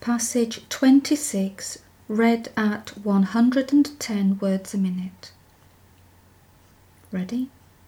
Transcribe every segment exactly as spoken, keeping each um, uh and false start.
Passage twenty-six, read at one hundred ten words a minute. Ready?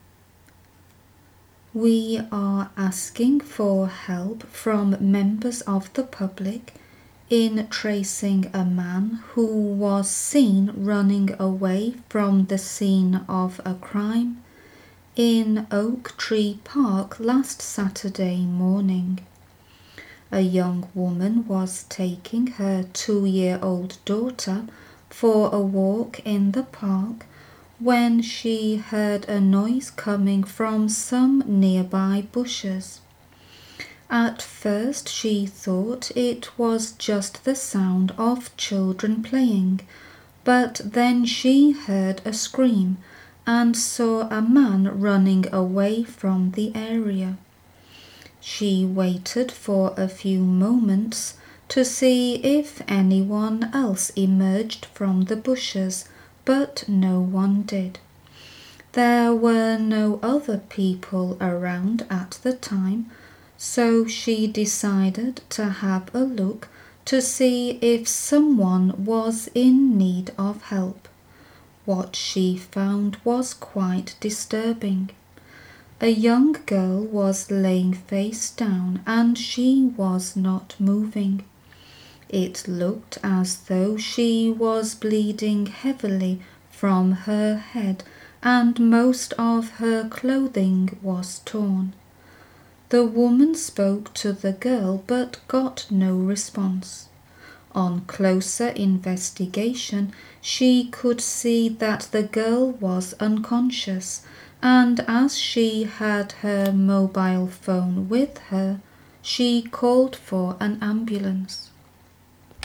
We are asking for help from members of the public in tracing a man who was seen running away from the scene of a crime in Oak Tree Park last Saturday morning. A young woman was taking her two-year-old daughter for a walk in the park when she heard a noise coming from some nearby bushes. At first she thought it was just the sound of children playing, but then she heard a scream and saw a man running away from the area. She waited for a few moments to see if anyone else emerged from the bushes, but no one did. There were no other people around at the time, so she decided to have a look to see if someone was in need of help. What she found was quite disturbing. A young girl was laying face down and she was not moving. It looked as though she was bleeding heavily from her head and most of her clothing was torn. The woman spoke to the girl but got no response. On closer investigation, she could see that the girl was unconscious, and as she had her mobile phone with her, she called for an ambulance.